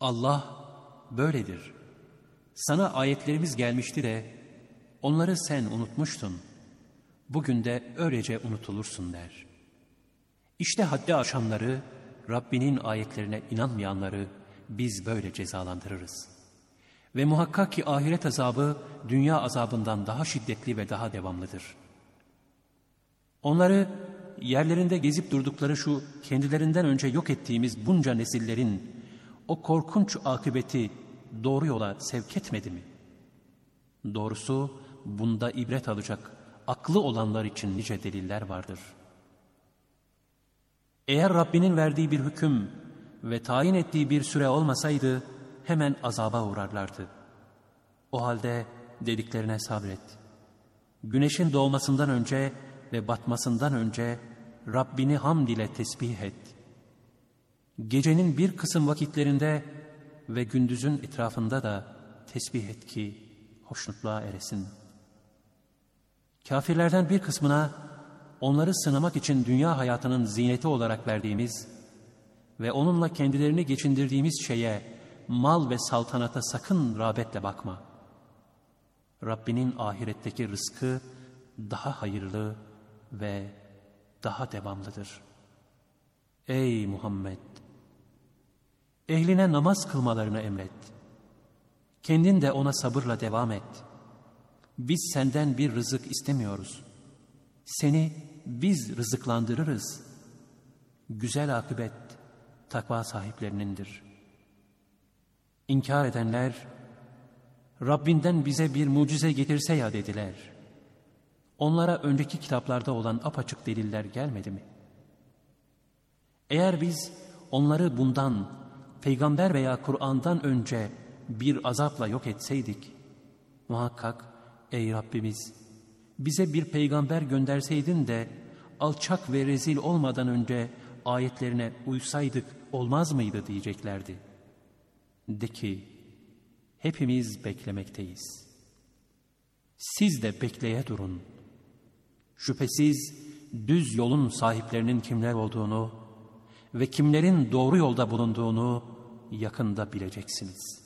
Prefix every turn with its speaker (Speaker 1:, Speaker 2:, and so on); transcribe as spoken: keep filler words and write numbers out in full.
Speaker 1: Allah böyledir. Sana ayetlerimiz gelmişti de onları sen unutmuştun. Bugün de öylece unutulursun der. İşte haddi aşanları, Rabbinin ayetlerine inanmayanları biz böyle cezalandırırız. Ve muhakkak ki ahiret azabı dünya azabından daha şiddetli ve daha devamlıdır. Onları yerlerinde gezip durdukları şu kendilerinden önce yok ettiğimiz bunca nesillerin o korkunç akıbeti doğru yola sevk etmedi mi? Doğrusu bunda ibret alacak aklı olanlar için nice deliller vardır. Eğer Rabbinin verdiği bir hüküm ve tayin ettiği bir süre olmasaydı hemen azaba uğrarlardı. O halde dediklerine sabret. Güneşin doğmasından önce ve batmasından önce Rabbini hamd ile tesbih et. Gecenin bir kısım vakitlerinde ve gündüzün etrafında da tesbih et ki hoşnutluğa eresin. Kafirlerden bir kısmına onları sınamak için dünya hayatının zineti olarak verdiğimiz ve onunla kendilerini geçindirdiğimiz şeye, mal ve saltanata sakın rağbetle bakma. Rabbinin ahiretteki rızkı daha hayırlı ve daha devamlıdır. Ey Muhammed! Ehline namaz kılmalarını emret. Kendin de ona sabırla devam et. Biz senden bir rızık istemiyoruz. Seni biz rızıklandırırız. Güzel akıbet takva sahiplerinindir. İnkar edenler, Rabbinden bize bir mucize getirse ya dediler. Onlara önceki kitaplarda olan apaçık deliller gelmedi mi? Eğer biz onları bundan, peygamber veya Kur'an'dan önce bir azapla yok etseydik, muhakkak ey Rabbimiz, bize bir peygamber gönderseydin de alçak ve rezil olmadan önce ayetlerine uysaydık olmaz mıydı diyeceklerdi. De ki, hepimiz beklemekteyiz. Siz de bekleye durun. Şüphesiz düz yolun sahiplerinin kimler olduğunu ve kimlerin doğru yolda bulunduğunu yakında bileceksiniz.